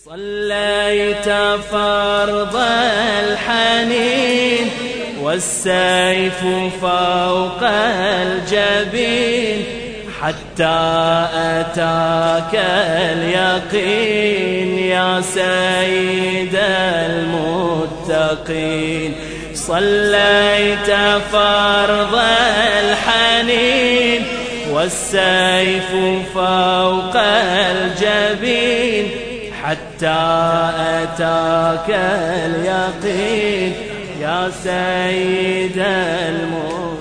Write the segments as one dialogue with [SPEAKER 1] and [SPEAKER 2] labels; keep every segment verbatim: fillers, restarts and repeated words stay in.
[SPEAKER 1] صليت فرض الحنين والسيف فوق الجبين حتى أتاك اليقين يا سيد المتقين. صليت فرض الحنين والسيف فوق الجبين حتى أتاك اليقين يا سيد الموت.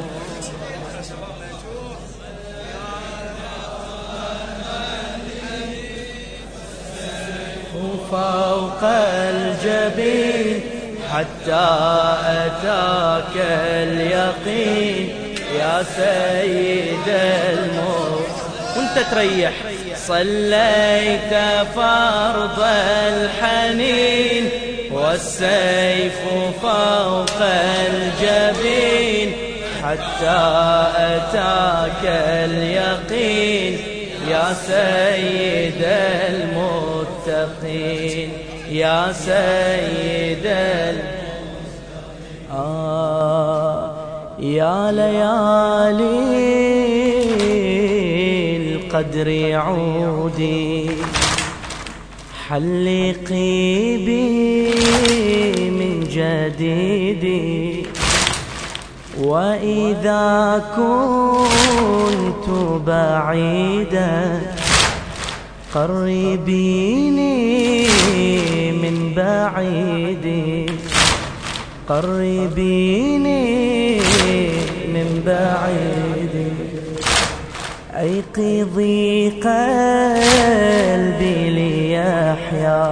[SPEAKER 1] فوق الجبين حتى أتاك اليقين يا سيد الموت. وانت تريح. صليت فرض الحنين والسيف فوق الجبين حتى أتاك اليقين يا سيد المتقين يا سيد آه يا ليالي القدر عودي حلقي بي من جديد وإذا كنت بعيدا قربيني من بعيد قربيني من بعيد أيقظي قلبي ليحيا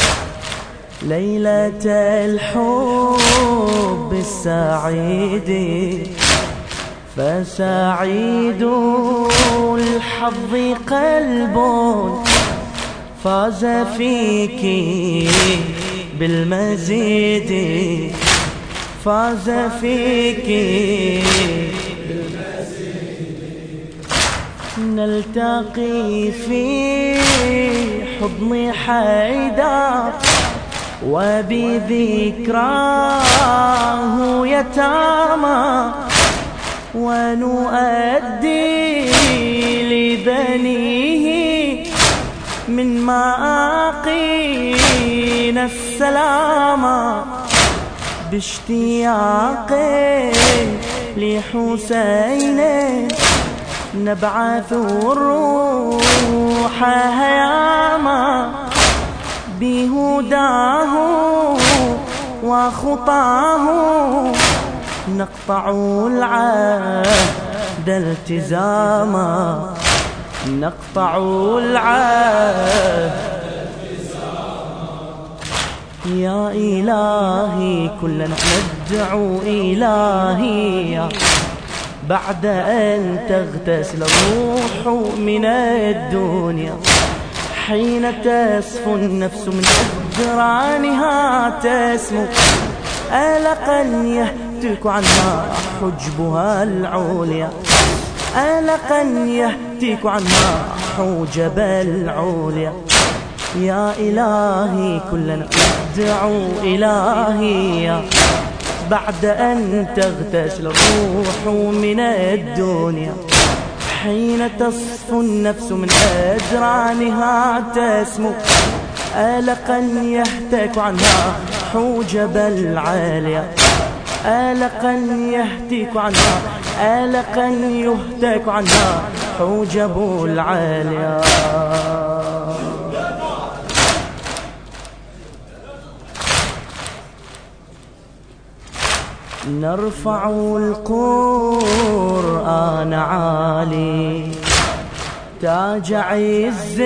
[SPEAKER 1] ليلة الحب السعيد فسعيد الحظ قلب فاز فيك بالمزيد فاز فيك نلتقي في حضن حيدر وبذكراه يتامى ونؤدي لبنيه من مآقينا السلامة باشتياق لحسين نبعث الروح هياما بهداه وخطاه نقطع العهد التزاما نقطع العهد يا إلهي كلنا ندعو إلهي بعد أن تغتسل الروح من الدنيا حين تصفو النفس من أجرانها تسمو ألقا يهتك عنها حجبها العليا ألقا يهتك عنها حجب العليا يا إلهي كلنا ندعو إلهي بعد أن تغتسل الروح من الدنيا حين تصفو النفس من أجرانها تسمو ألقا يهتك عنها حجب العالية ألقا يهتك عنها ألقا يهتك عنها حجب العالية. نرفع القرآن عالي تاج عز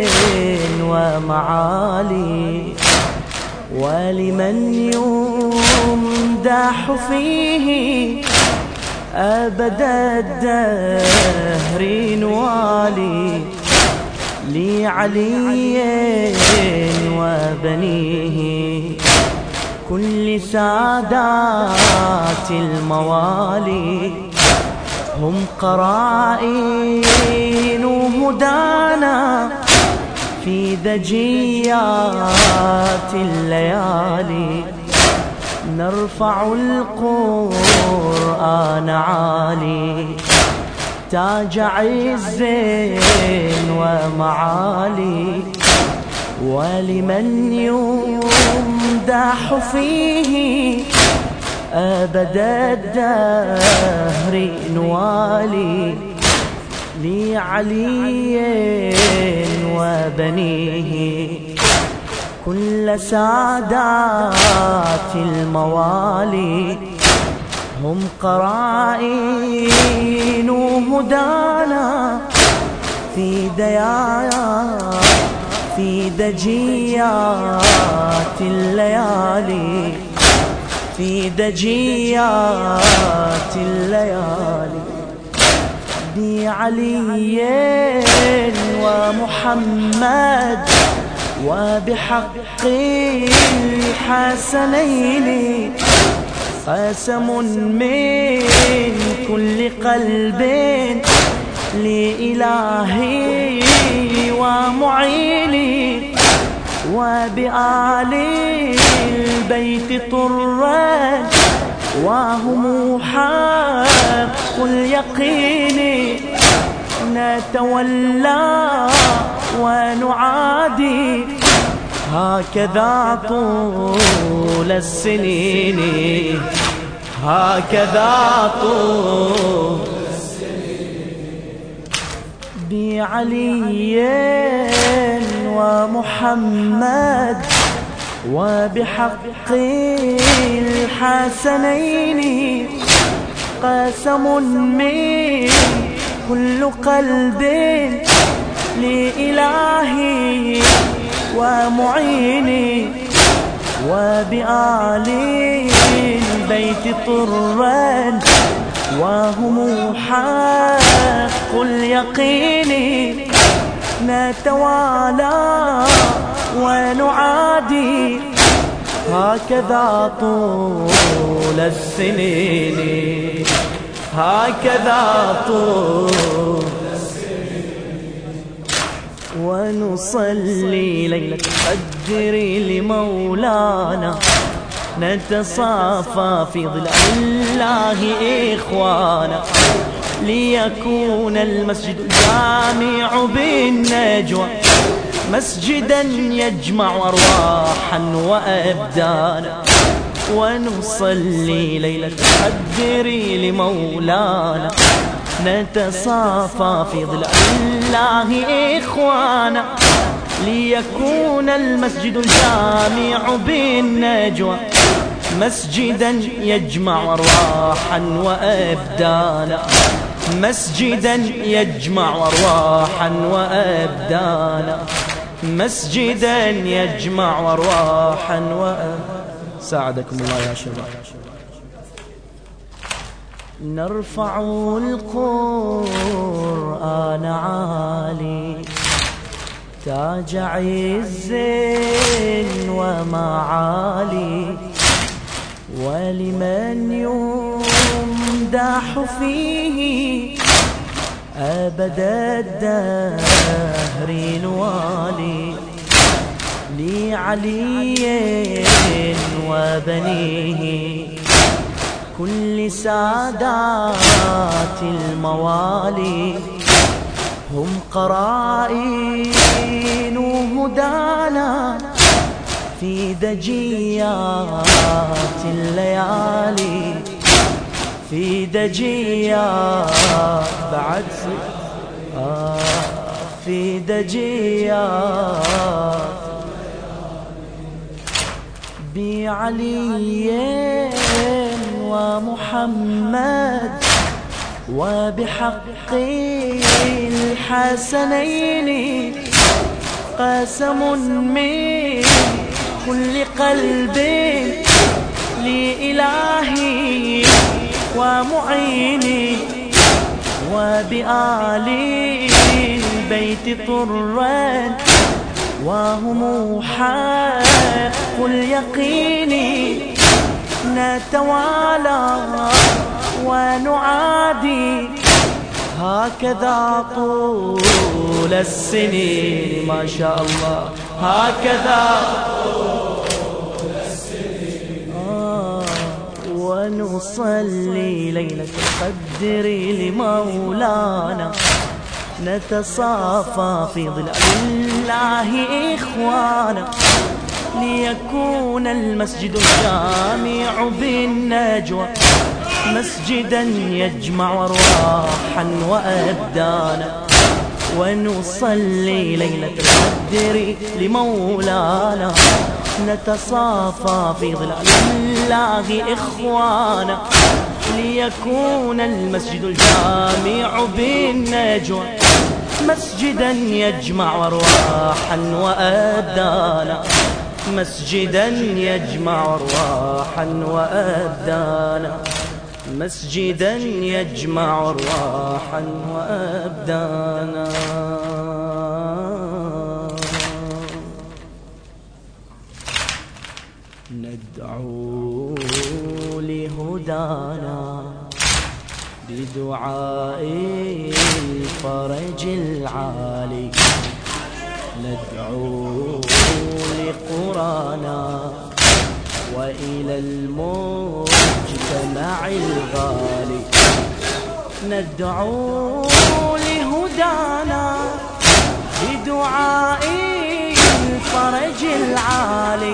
[SPEAKER 1] ومعالي ولمن يمدح فيه أبد الدهر نوالي لعلي وبنيه كل سادات الموالي هم قرائن هدانا في دجيات الليالي نرفع القرآن عالي تاج عز ومعالي ولمن يمدح فيه أبد الدهر نوالي لعلي وبنيه كل سادات الموالي هم قرائن هدانا في ديايا في دجيات الليالي في دجيات الليالي بعلي ومحمد وبحق الحسنين قسم من كل قلب لإلهي ومعيني وبآل البيت طرا وهم حق اليقين نتولى ونعادي هكذا طول السنين هكذا طول السنين بعلي ومحمد وبحق الحسنين قسم من كل قلب لإلهي ومعيني وبآل البيت طرا وهم حق اليقين نتوالى ونعادي هكذا طول السنين هكذا طول ونصلي ليلة القدر لمولانا نتصافى في ظلال الله إخوانا ليكون المسجد الجامع بالنجوى مسجدا يجمع أرواحا وأبدانا ونصلي ليلة القدر لمولانا نتصافى في ظلال الله إخوانا ليكون المسجد الجامع بالنجوى مسجدا يجمع أرواحا وأبدانا مسجدا يجمع أرواحا وأبدانا مسجدا يجمع أرواحا وأبدانا ساعدكم الله يا شباب نرفع القرآن عالي تاج عز ومعالي ولمن يمدح فيه أبد الدهر نوالي لعلي وبنيه كل سادات الموالي هم قرائن هدانا في دجيات الليالي في دجيات بعد آه في دجيات بعلي ومحمد وبحق الحسنين قسم من كل قلب لإلهي ومعيني وبآل البيت طرا وهم حق اليقين نتوالى ونعادي هكذا طول السنين ما شاء الله، هكذا طول السنين. آه ونصلي ليلة القدر لمولانا، نتصافى في ظلال الله إخوانا، ليكون المسجد الجامع بالنجوى مسجدا يجمع أرواحا وأبدانا. ونصلي ليلة القدر لمولانا، نتصافى في ظلال الله إخوانا، ليكون المسجد الجامع بالنجوى مسجدا يجمع أرواحا وأبدانا، مسجدا يجمع أرواحا وأبدانا، مسجدا يجمع أرواحا وأبدانا. ندعو لهدانا بدعاء الفرج العالي، ندعو لقرانا وإلى المجتمع الغالي، ندعو لهدانا بدعاء الفرج العالي،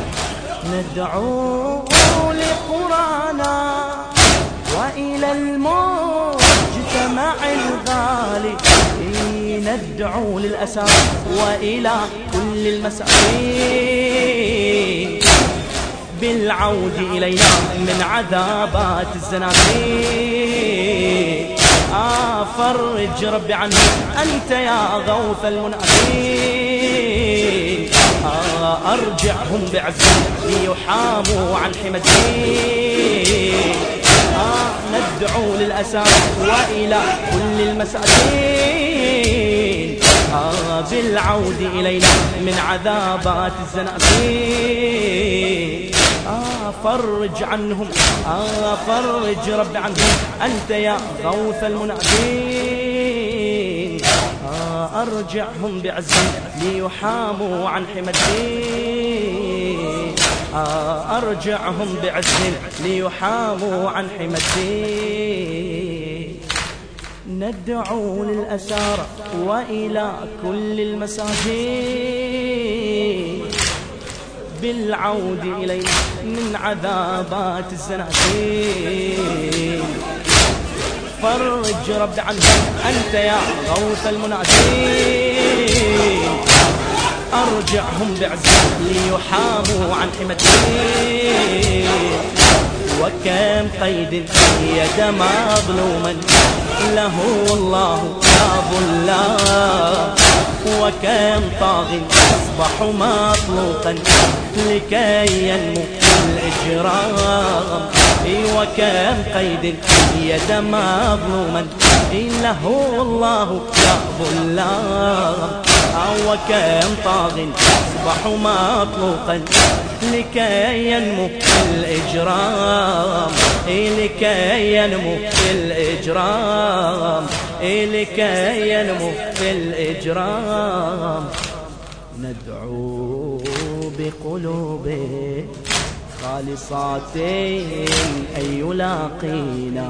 [SPEAKER 1] ندعو لقرانا وإلى المجتمع الغالي، ندعو للأسى وإلى كل المساكين بالعود إلينا من عذابات الزناتين. آه فرج ربي عنهم أنت يا غوث المنافقين، آه أرجعهم بعزم ليحاموا عن حمى الدين. آه ندعو للأسى وإلى كل المساكين آه بالعود إلينا من عذابات الزناتين. آه فرج عنهم آه فرج رب عنهم أنت يا غوث المنافقين. آه أرجعهم بعزم ليحاموا عن حمى الدين. آه أرجعهم بعزم ليحاموا عن حمى الدين. ندعو للأسارى وإلى كل المساجين بالعود إلينا من عذابات الزناتين. فرج رب عنهم أنت يا غوث المنادين. أرجعهم بعزم ليحاموا عن حمى الدين. وكم قيد يد مظلوما له الله ياب الله. وكم طاغ أصبح مطلوقا لكي ينمو الإجرام. وكم قيد يد مظلوما له الله ياب الله. وكم طاغ أصبح مطلوقا لكي ينمو الإجرام. لكي ينمو الإجرام. لكي ينمو الإجرام. ندعو بقلوب خالصات أن يلاقينا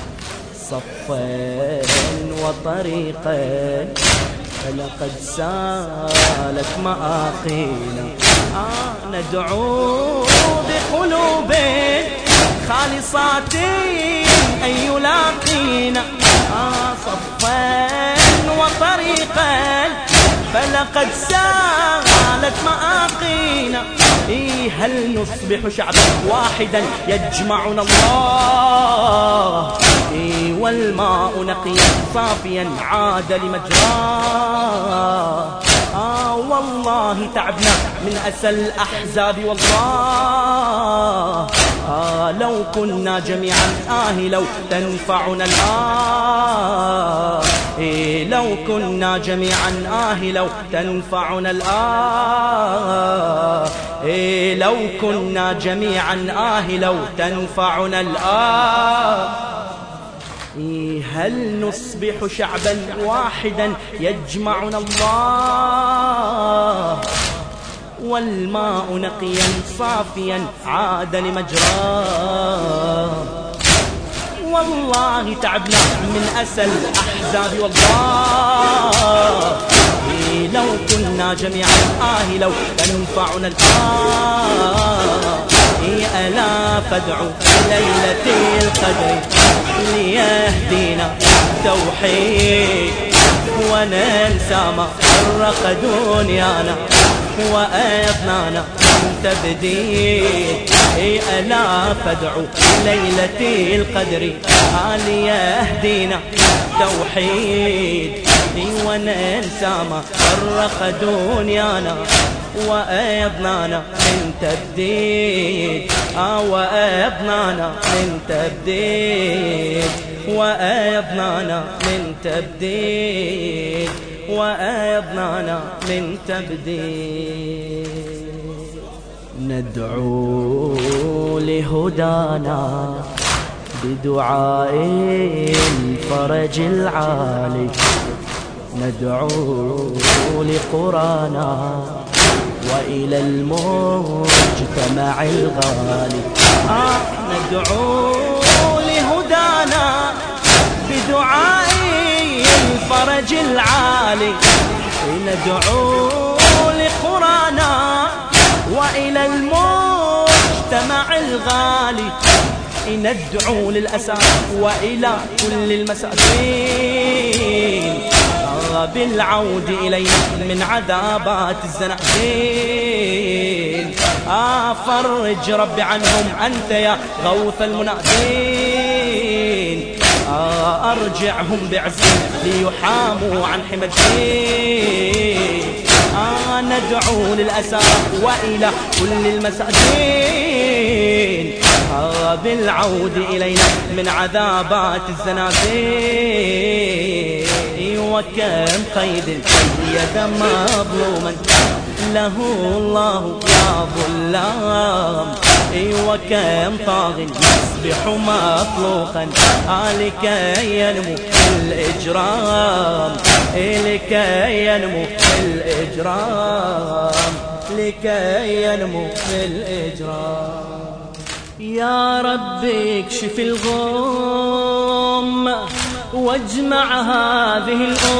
[SPEAKER 1] صفا وطريقا فلقد سالت مآقينا. آه ندعو بقلوب خالصات أن يلاقينا آه صفا وطريقا فلقد سالت مآقينا. إيه هل نصبح شعبا واحدا يجمعنا الله. إيه والماء نقيا صافيا عاد لمجراه. آه والله تعبنا من أسى الأحزاب والله. آه لو كنا جميعا آه لو تنفعنا الآه. إيه لو كنا جميعا آه لو تنفعنا الآه. إيه لو كنا جميعا آه لو تنفعنا الآه. هل نصبح شعبا واحدا يجمعنا الله، والماء نقيا صافيا عاد لمجراه. والله تعبنا من أسى الأحزاب والله، لو كنا جميعا آه لو تنفعنا الآه. ألا فادعوا ليلة القدر ليهدينا توحيد، وننسى ما فرق دنيانا وأيضنانا من تبديد. ألا فادعوا ليلة القدر ليهدينا توحيد، وننسى ما فرق دنيانا وأيضنانا من تبديد. آه وأيضنانا من تبديد، وأيضنانا من تبديد، وأيضنانا من تبديد. ندعو لهدانا بدعاء الفرج العالي، ندعو لقرانا وإلى المجتمع الغالي. آه ندعو لهدانا بدعاء الفرج العالي، ندعو لقرانا وإلى المجتمع الغالي. ندعو للأسى وإلى كل المساكين بالعود إلينا من عذابات الزناتين. آه فرج رب عنهم أنت يا غوث المنادين. آه أرجعهم بعزم ليحاموا عن حمى الدين. آه ندعو للأسى وإلى كل المساكين آه بالعود إلينا من عذابات الزناتين. وكم قيد قيد مظلوما له الله يا ظلام، وكم طاغ يصبح مطلوقا لكي ينمو الإجرام، لكي ينمو الإجرام، لكي ينمو الإجرام. يا رب اكشف الغم واجمع هذه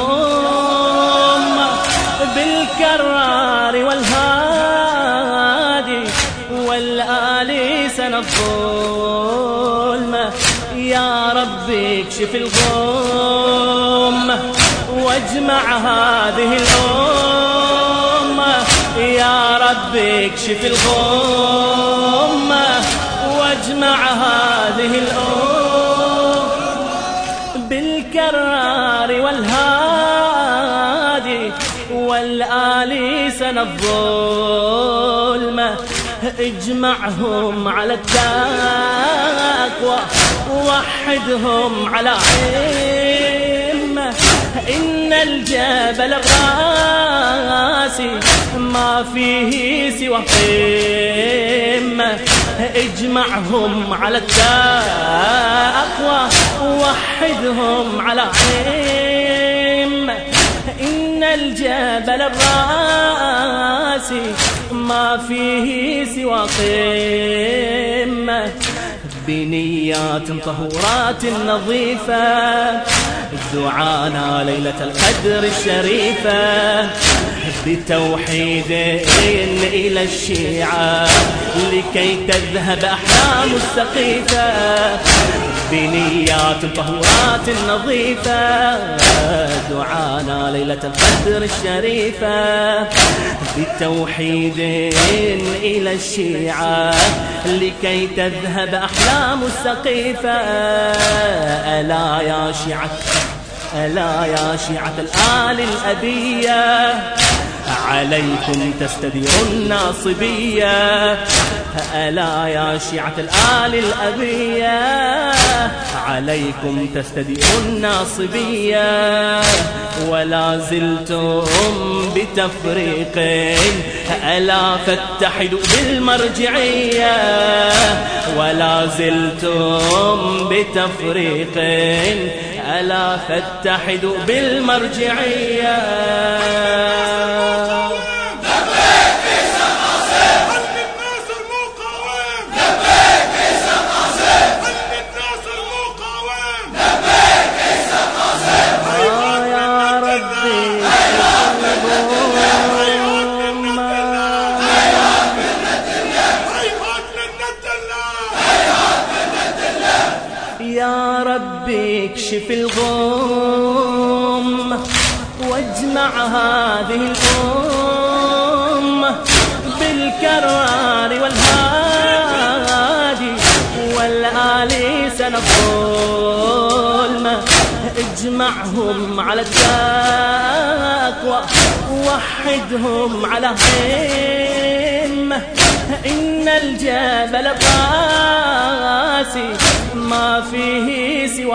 [SPEAKER 1] الأمة بالكرار والهادي والآل سنة الظلمة. يا رب اكشف الغم واجمع هذه الأمة، يا رب اكشف الغم واجمع هذه الأمة بالكرار والهادي والآل سنة الظلمة. اجمعهم على التقوى ووحدهم على عمة، إن الجبل الراسي ما فيه سوى قمة. اجمعهم على التقوى ووحدهم على عمة، إن الجبل الراسي ما فيه سوى قمة. بنيات طهورات نظيفة دعانا ليلة القدر الشريفة، بتوحيد إلى الشيعة لكي تذهب أحلام السقيفة. بنيات طهورات نظيفة دعانا ليلة القدر الشريفة، بالتوحيد إلى الشيعة لكي تذهب أحلام السقيفة. ألا يا شيعة ألا يا شيعة الآل الأبية عليكم تستدير الناصبية. ألا يا شيعة الآل الأبية عليكم تستدير الناصبية، ولا زلتم بتفريق ألا فاتحدوا بالمرجعية، ولا زلتم بتفريق ألا فاتحدوا بالمرجعية. يا ربي اكشف الغم واجمع هذه الأمة بالكرار والهادي والآل سنة الظلمة، اجمعهم على التقوى ووحدهم على همة. إن الجبل قاسي ما فيه سوى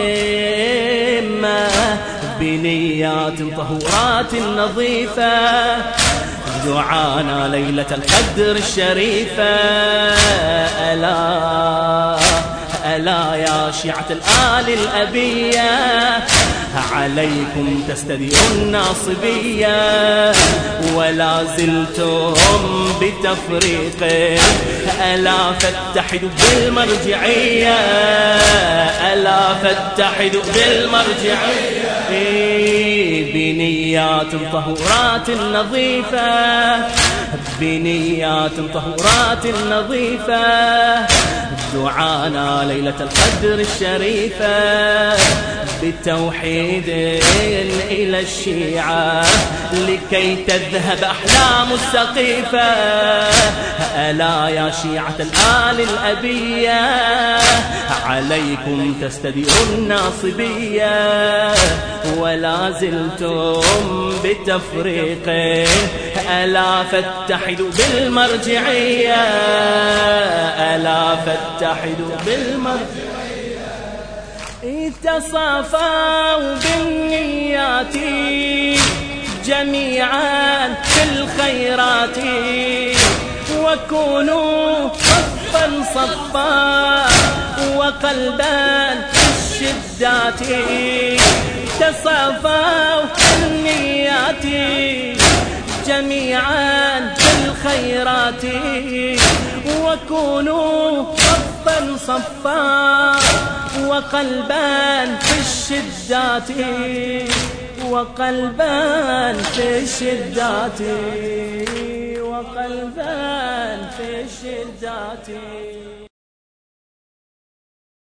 [SPEAKER 1] قمة، بنيات طهورات نظيفة دعانا ليلة القدر الشريفة. ألا ألا يا شيعة الآل الأبية عليكم تستدير الناصبية، ولا زلتم بتفريق ألا فاتحدوا بالمرجعية، ألا فاتحدوا بالمرجعية. بنيات طهورات نظيفة بنيات طهورات نظيفة دعانا ليلة القدر الشريفة، بالتوحيد إلى الشيعة لكي تذهب أحلام السقيفة. ألا يا شيعة الآل الأبية عليكم تستدير الناصبية، ولا زلتم بتفريق ألا فاتحدوا بالمرجعية، ألا فاتحدوا بالمرجعية. تصافوا بالنيات جميعا في الخيرات، وكونوا صفا صفا وقلبا في الشدات. تصافوا بالنيات جميعا في الخيرات، وكونوا صفا صفا وقلبا في الشدات، وقلبا في الشدات، وقلبا في الشدات.